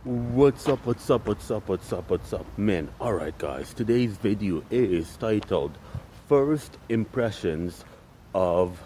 What's up, man? Alright guys, today's video is titled First Impressions of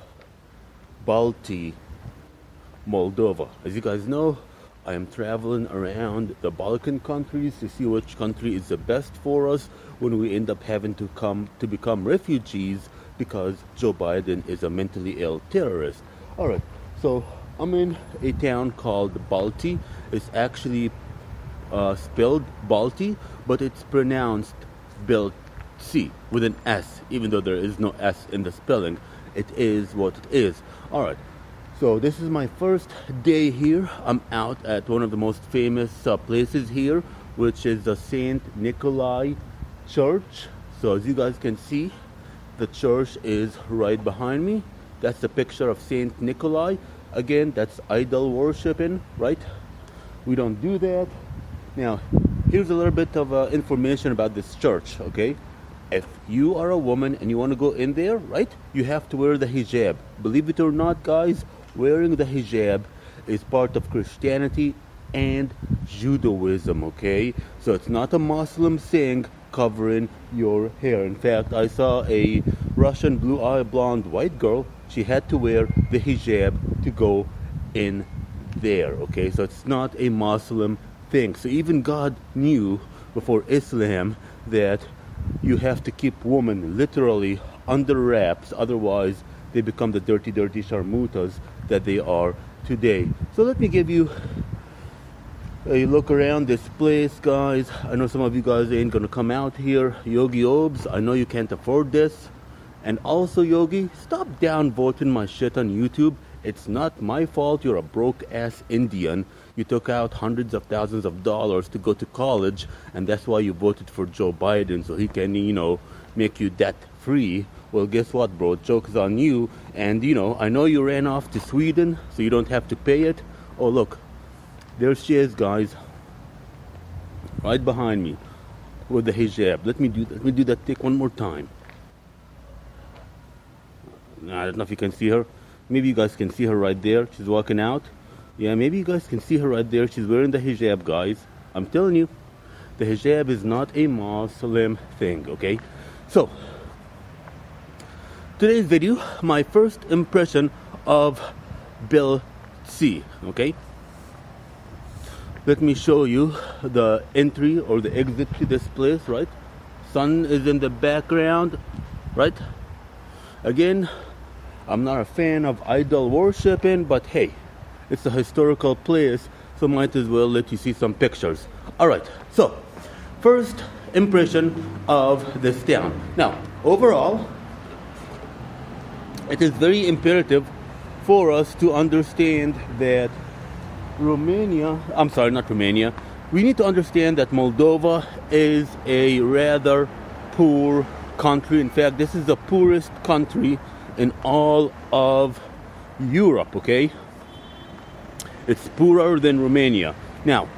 Balti, Moldova. As you guys know, I am traveling around the Balkan countries to see which country is the best for us when we end up having to become refugees because Joe Biden is a mentally ill terrorist. Alright, so I'm in a town called Balti. It's actually spelled Balti, but it's pronounced Belci with an S, even though there is no S in the spelling. It is what it is. Alright, so this is my first day here. I'm out at one of the most famous places here, which is the Saint Nikolai Church. So as you guys can see, the church is right behind me. That's the picture of Saint Nikolai. Again, that's idol worshiping, right? We don't do that. Now, here's a little bit of information about this church, okay? If you are a woman and you want to go in there, right, you have to wear the hijab. Believe it or not, guys, wearing the hijab is part of Christianity and Judaism, okay? So it's not a Muslim thing covering your hair. In fact, I saw a Russian blue-eyed blonde white girl. She had to wear the hijab to go in there, okay? So it's not a Muslim thing. So even God knew before Islam that you have to keep women literally under wraps, otherwise they become the dirty sharmutas that they are today. So let me give you a look around this place, guys. I know some of you guys ain't gonna come out here. Yogi Obs, I know you can't afford this. And also, Yogi, stop downvoting my shit on YouTube. It's not my fault you're a broke-ass Indian. You took out hundreds of thousands of dollars to go to college, and that's why you voted for Joe Biden, so he can, make you debt-free. Well, guess what, bro? Joke's on you. And, I know you ran off to Sweden, so you don't have to pay it. Oh, look. There she is, guys. Right behind me with the hijab. Let me do that take one more time. I don't know if you can see her. Maybe you guys can see her right there. She's walking out. Yeah, maybe you guys can see her right there. She's wearing the hijab, guys. I'm telling you, the hijab is not a Muslim thing, okay? So, today's video, my first impression of Belci, okay? Let me show you the entry or the exit to this place, right? Sun is in the background, right? Again, I'm not a fan of idol worshiping, but hey, it's a historical place, so might as well let you see some pictures. Alright, so, first impression of this town. Now, overall, it is very imperative for us to understand that we need to understand that Moldova is a rather poor country. In fact, this is the poorest country in all of Europe, okay? It's poorer than Romania. Now,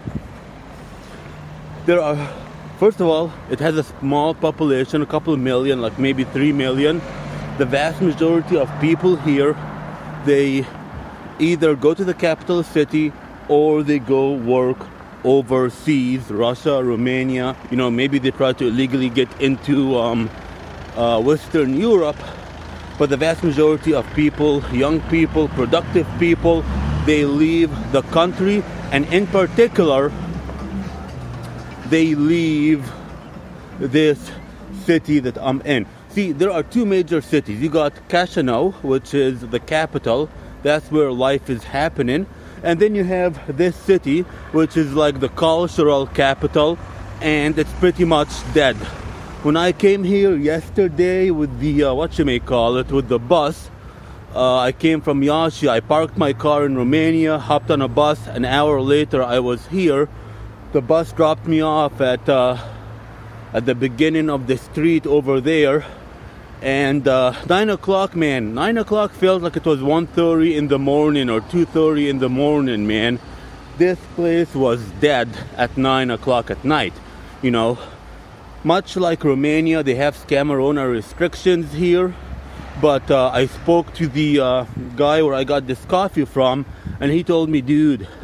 first of all, it has a small population, a couple of million, like maybe 3 million. The vast majority of people here, they either go to the capital city or they go work overseas, Russia, Romania. Maybe they try to illegally get into Western Europe. But the vast majority of people, young people, productive people, they leave the country, and in particular, they leave this city that I'm in. See, there are two major cities. You got Chisinau, which is the capital. That's where life is happening. And then you have this city, which is like the cultural capital, and it's pretty much dead. When I came here yesterday with the, with the bus, I came from Iași. I parked my car in Romania, hopped on a bus. An hour later, I was here. The bus dropped me off at the beginning of the street over there. And 9 o'clock, man. 9 o'clock felt like it was 1:30 in the morning or 2:30 in the morning, man. This place was dead at 9 o'clock at night, Much like Romania, they have Scamarona restrictions here. But I spoke to the guy where I got this coffee from, and he told me, dude,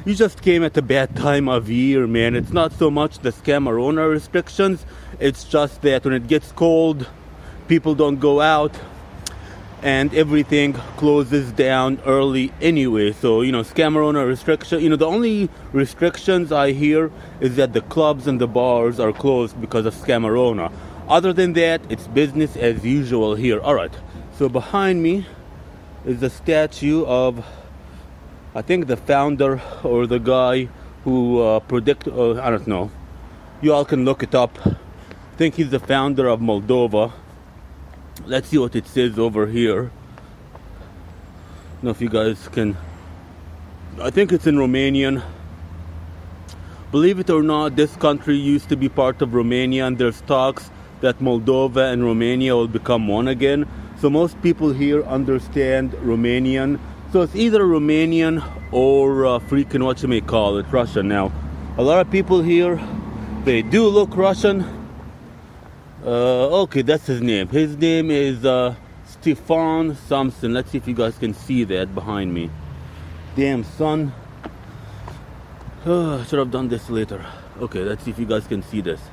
you just came at a bad time of year, man. It's not so much the Scamarona restrictions, it's just that when it gets cold, people don't go out and everything closes down early anyway. So, Scamarona restriction, the only restrictions I hear is that the clubs and the bars are closed because of Scamarona. Other than that, it's business as usual here. Alright, so behind me is a statue of, I think, the founder or the guy who I don't know. You all can look it up. I think he's the founder of Moldova. Let's see what it says over here. I don't know if you guys can. I think it's in Romanian. Believe it or not, this country used to be part of Romania, and there's talks that Moldova and Romania will become one again. So most people here understand Romanian. So it's either Romanian or freaking what you may call it, Russian. Now, a lot of people here, they do look Russian. Okay, that's his name. His name is Stefan Samson. Let's see if you guys can see that behind me. Damn, son. I should have done this later. Okay, let's see if you guys can see this.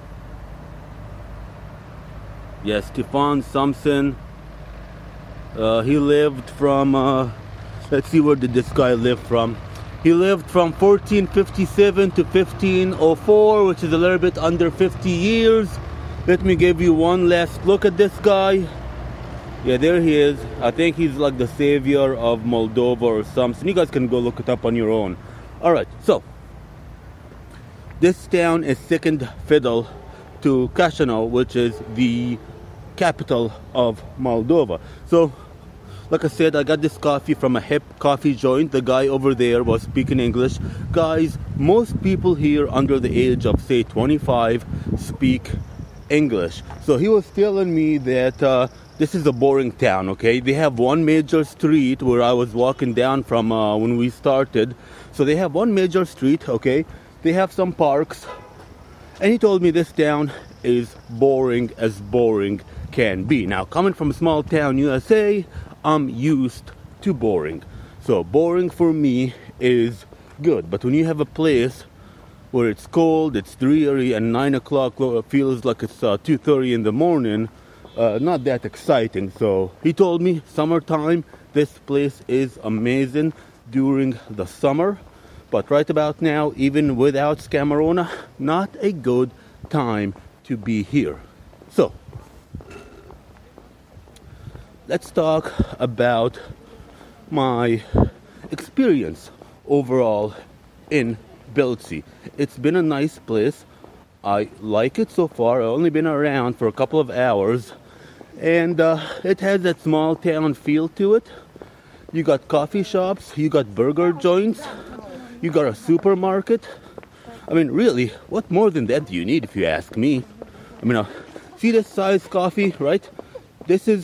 Yes, Stefan Samson. He lived from... let's see, where did this guy live from? He lived from 1457 to 1504, which is a little bit under 50 years. Let me give you one last look at this guy. Yeah, there he is. I think he's like the savior of Moldova or something. You guys can go look it up on your own. Alright, so this town is second fiddle to Chisinau, which is the capital of Moldova. So, like I said, I got this coffee from a hip coffee joint. The guy over there was speaking English. Guys, most people here under the age of, say, 25 speak English. So he was telling me that this is a boring town, okay? They have one major street where I was walking down from when we started. So they have one major street, okay? They have some parks. And he told me this town is boring as boring can be. Now, coming from a small town, USA, I'm used to boring. So boring for me is good. But when you have a place where it's cold, it's dreary, and 9 o'clock feels like it's 2:30 in the morning, not that exciting. So he told me summertime, this place is amazing during the summer. But right about now, even without Scamarona, not a good time to be here. So, let's talk about my experience overall in Belice. It's been a nice place. I like it so far. I've only been around for a couple of hours. And it has that small town feel to it. You got coffee shops, you got burger joints, you got a supermarket. I mean, really, what more than that do you need if you ask me? I mean, see this size coffee, right? This is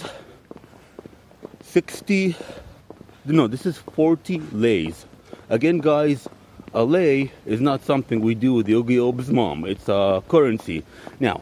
40 leis. Again, guys, a lei is not something we do with Yogi Ob's mom. It's a currency. Now,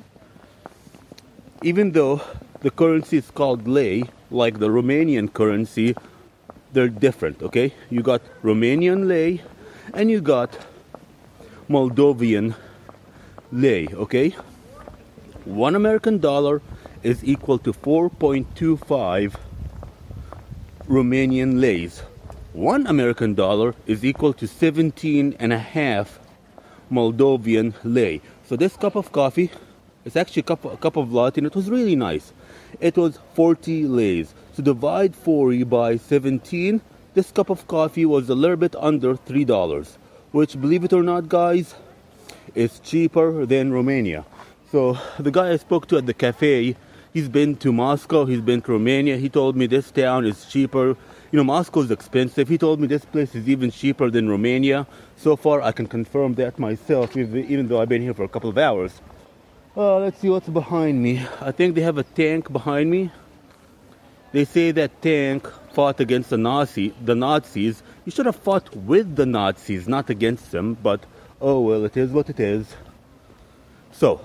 even though the currency is called lei, like the Romanian currency, they're different, okay? You got Romanian lei and you got Moldovan lei, okay? $1 American is equal to 4.25 Romanian leis. $1 American is equal to 17.5 Moldovan lei. So this cup of coffee, it's actually a cup of latte, and it was really nice. It was 40 leis. So divide 40 by 17. This cup of coffee was a little bit under $3, which, believe it or not, guys, is cheaper than Romania. So the guy I spoke to at the cafe, he's been to Moscow, he's been to Romania. He told me this town is cheaper. You know, Moscow is expensive. He told me this place is even cheaper than Romania. So far, I can confirm that myself, even though I've been here for a couple of hours. Let's see what's behind me. I think they have a tank behind me. They say that tank fought against the Nazis. You should have fought with the Nazis, not against them. But, oh well, it is what it is. So,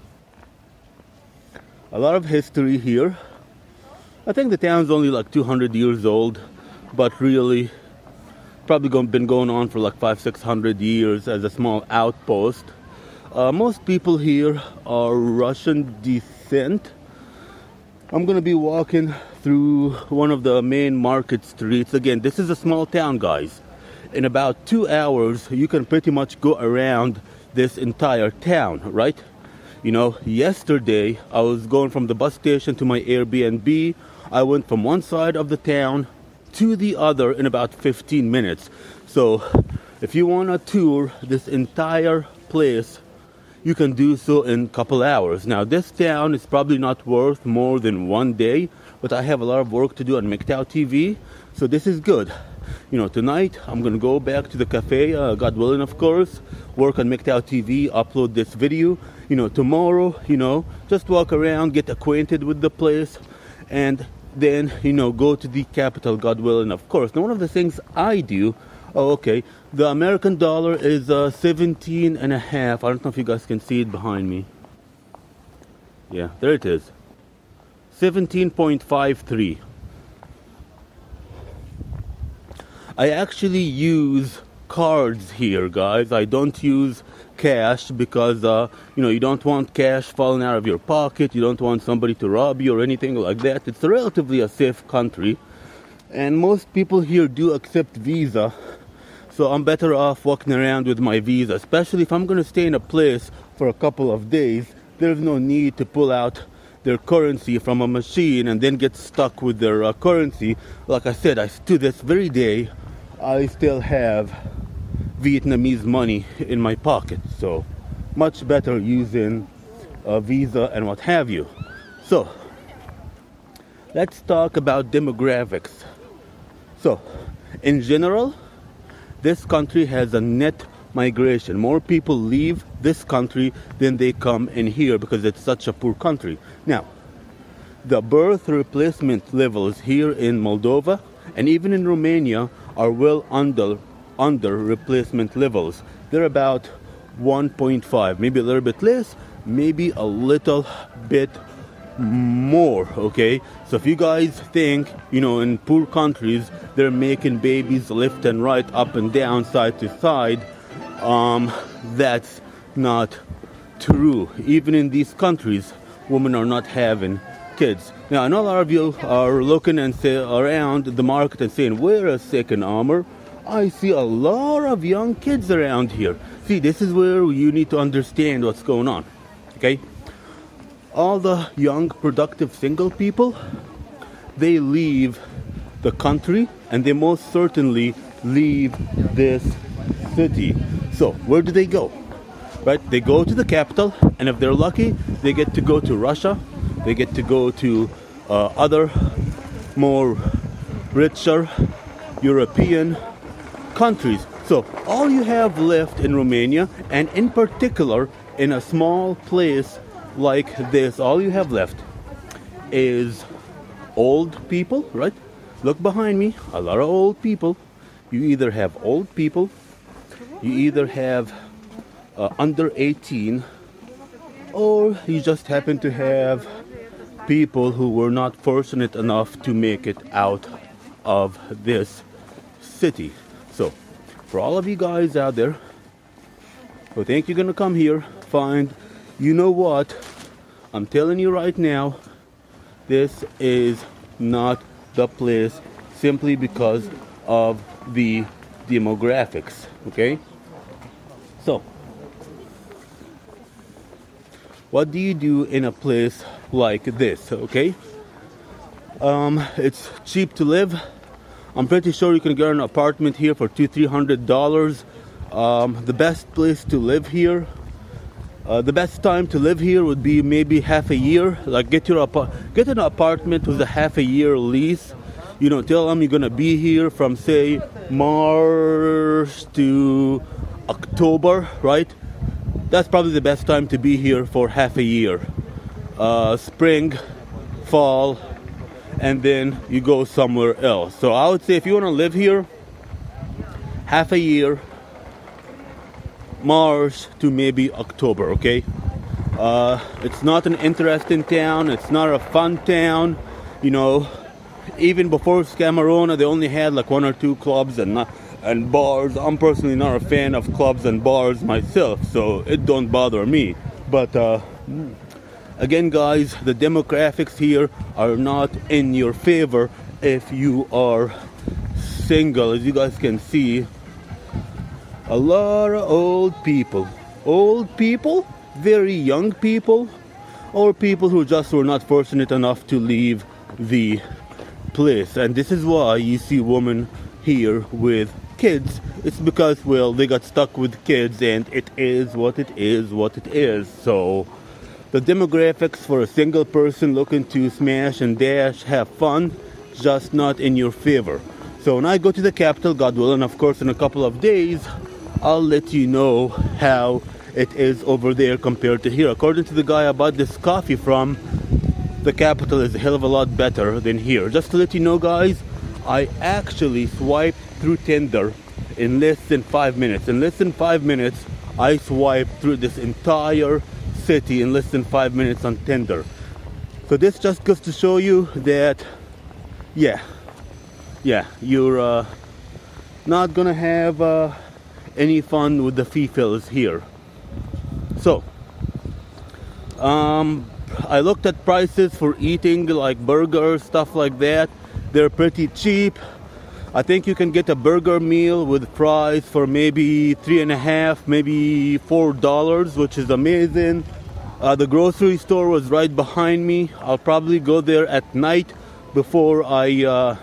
a lot of history here. I think the town's only like 200 years old, but really, probably been going on for like 500-600 years as a small outpost. Most people here are Russian descent. I'm gonna be walking through one of the main market streets. Again, this is a small town, guys. In about 2 hours, you can pretty much go around this entire town, right? You know, yesterday I was going from the bus station to my Airbnb. I went from one side of the town to the other in about 15 minutes. So if you want to tour this entire place, you can do so in a couple hours. Now, this town is probably not worth more than 1 day, but I have a lot of work to do on MGTOW TV, so this is good. You know, tonight I'm going to go back to the cafe, God willing, of course, work on MGTOW TV, upload this video. You know, tomorrow, you know, just walk around, get acquainted with the place, and then, you know, go to the capital, God willing, of course. Now, one of the things I do, the American dollar is 17 and a half. I don't know if you guys can see it behind me. Yeah, there it is. 17.53. I actually use cards here, guys. I don't use cash because, you know, you don't want cash falling out of your pocket. You don't want somebody to rob you or anything like that. It's a relatively a safe country. And most people here do accept Visa. So I'm better off walking around with my Visa, especially if I'm going to stay in a place for a couple of days. There's no need to pull out their currency from a machine and then get stuck with their currency. Like I said, to this very day, I still have Vietnamese money in my pocket. So much better using a Visa and what have you. So let's talk about demographics. So in general, this country has a net migration. More people leave this country than they come in here because it's such a poor country. Now, the birth replacement levels here in Moldova and even in Romania are well under replacement levels. They're about 1.5, maybe a little bit less, maybe a little bit more, okay? So if you guys think, you know, in poor countries they're making babies left and right, up and down, side to side, that's not true. Even in these countries, women are not having kids. Now, I know a lot of you are looking and around the market and saying, wait a second, Amr, I see a lot of young kids around here. See, this is where you need to understand what's going on, okay? All the young, productive single people, they leave the country and they most certainly leave this city. So where do they go? Right? They go to the capital, and if they're lucky, they get to go to Russia. They get to go to other more richer European countries. So all you have left in Romania, and in particular in a small place like this, all you have left is old people, right? Look behind me, a lot of old people. You either have old people, you either have under 18, or you just happen to have people who were not fortunate enough to make it out of this city. So for all of you guys out there who think you're gonna come here, you know what, I'm telling you right now, this is not the place, simply because of the demographics, okay? So what do you do in a place like this, okay? It's cheap to live. I'm pretty sure you can get an apartment here for $200-300. The best place to live here, the best time to live here would be maybe half a year. Like get an apartment with a half a year lease. You know, tell them you're gonna be here from say March to October, right? That's probably the best time to be here for half a year. Spring, fall, and then you go somewhere else. So I would say if you want to live here, half a year, March to maybe October, okay? It's not an interesting town. It's not a fun town. You know, even before Scamarona, they only had like 1 or 2 clubs and and bars. I'm personally not a fan of clubs and bars myself, so it don't bother me. But again, guys, the demographics here are not in your favor if you are single. As you guys can see, a lot of old people, very young people, or people who just were not fortunate enough to leave the place. And this is why you see women here with kids. It's because, well, they got stuck with kids, and it is what it is. So the demographics for a single person looking to smash and dash, have fun, just not in your favor. So when I go to the capital, God willing, of course, in a couple of days, I'll let you know how it is over there compared to here. According to the guy I bought this coffee from, the capital is a hell of a lot better than here. Just to let you know, guys, I actually swiped through Tinder in less than 5 minutes. In less than 5 minutes, I swiped through this entire city in less than 5 minutes on Tinder. So this just goes to show you that, yeah, you're not gonna have any fun with the females here. So I looked at prices for eating, like burgers, stuff like that. They're pretty cheap. I think you can get a burger meal with fries for maybe $3.50, maybe $4, which is amazing. The grocery store was right behind me. I'll probably go there at night before I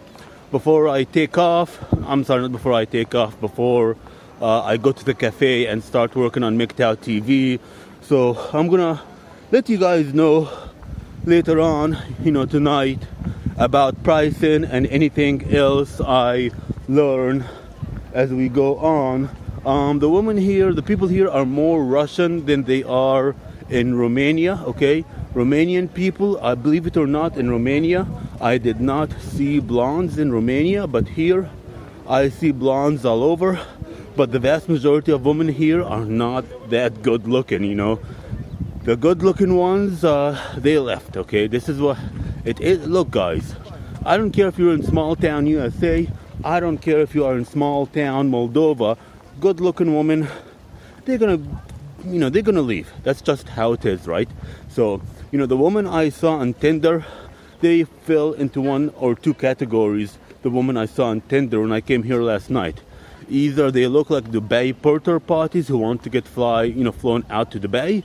take off. I'm sorry, not before I take off, before I go to the cafe and start working on MGTOW TV. So I'm gonna let you guys know later on, tonight, about pricing and anything else I learn as we go on. The women here, the people here are more Russian than they are in Romania, okay? Romanian people, I believe it or not, in Romania, I did not see blondes in Romania, but here I see blondes all over. But the vast majority of women here are not that good looking, The good looking ones, they left, okay? This is what it is. Look, guys, I don't care if you're in small town USA. I don't care if you are in small town Moldova. Good looking women, they're gonna leave. That's just how it is, right? So, the woman I saw on Tinder, they fell into one or two categories. The woman I saw on Tinder when I came here last night. Either they look like Dubai porter parties who want to get flown out to Dubai,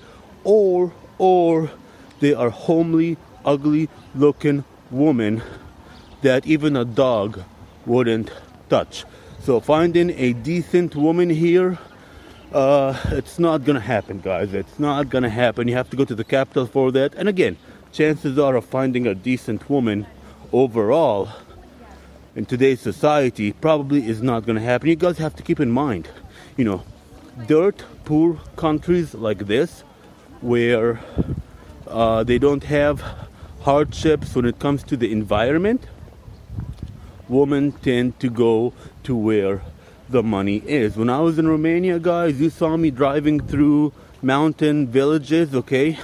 or they are homely, ugly looking women that even a dog wouldn't touch. So finding a decent woman here, it's not gonna happen, guys. It's not gonna happen. You have to go to the capital for that. And again, chances are of finding a decent woman overall in today's society probably is not gonna happen. You guys have to keep in mind, dirt poor countries like this, where they don't have hardships when it comes to the environment, women tend to go to where the money is. When I was in Romania, guys, you saw me driving through mountain villages, okay?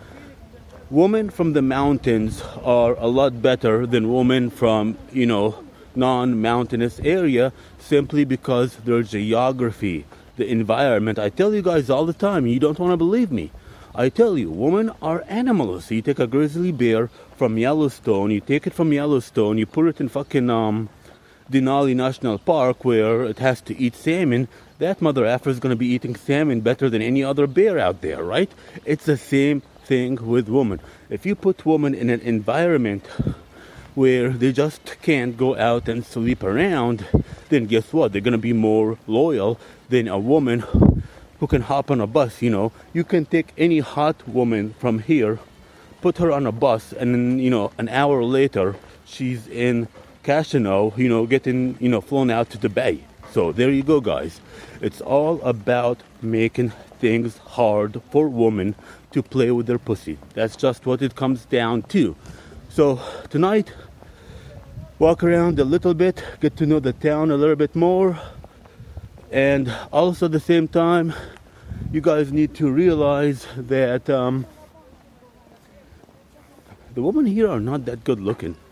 Women from the mountains are a lot better than women from, non-mountainous area, simply because their geography, the environment. I tell you guys all the time, you don't want to believe me. I tell you, women are animals. You take a grizzly bear from Yellowstone, you put it in fucking Denali National Park where it has to eat salmon. That mother effer is going to be eating salmon better than any other bear out there, right? It's the same thing with women. If you put women in an environment where they just can't go out and sleep around, then guess what? They're going to be more loyal than a woman who can hop on a bus. You can take any hot woman from here, put her on a bus, and then, an hour later, she's in Chisinau, getting, flown out to Dubai. So there you go, guys. It's all about making things hard for women to play with their pussy. That's just what it comes down to. So tonight, walk around a little bit, get to know the town a little bit more, and also at the same time, you guys need to realize that the women here are not that good looking.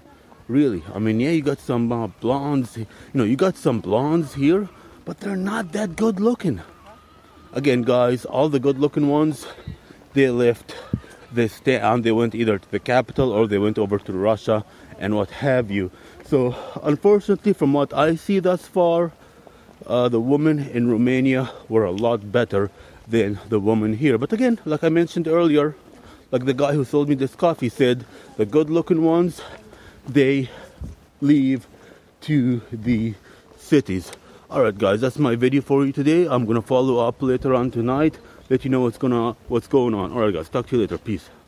Really, I mean, yeah, you got some blondes, you know, you got some blondes here, but they're not that good looking. Again, guys, all the good looking ones, they left, they stay on, they went either to the capital or they went over to Russia and what have you. So, unfortunately, from what I see thus far, the women in Romania were a lot better than the woman here. But again, like I mentioned earlier, like the guy who sold me this coffee said, the good looking ones, they leave to the cities. Alright guys, that's my video for you today. I'm gonna follow up later on tonight, let you know what's going on. Alright guys, talk to you later. Peace.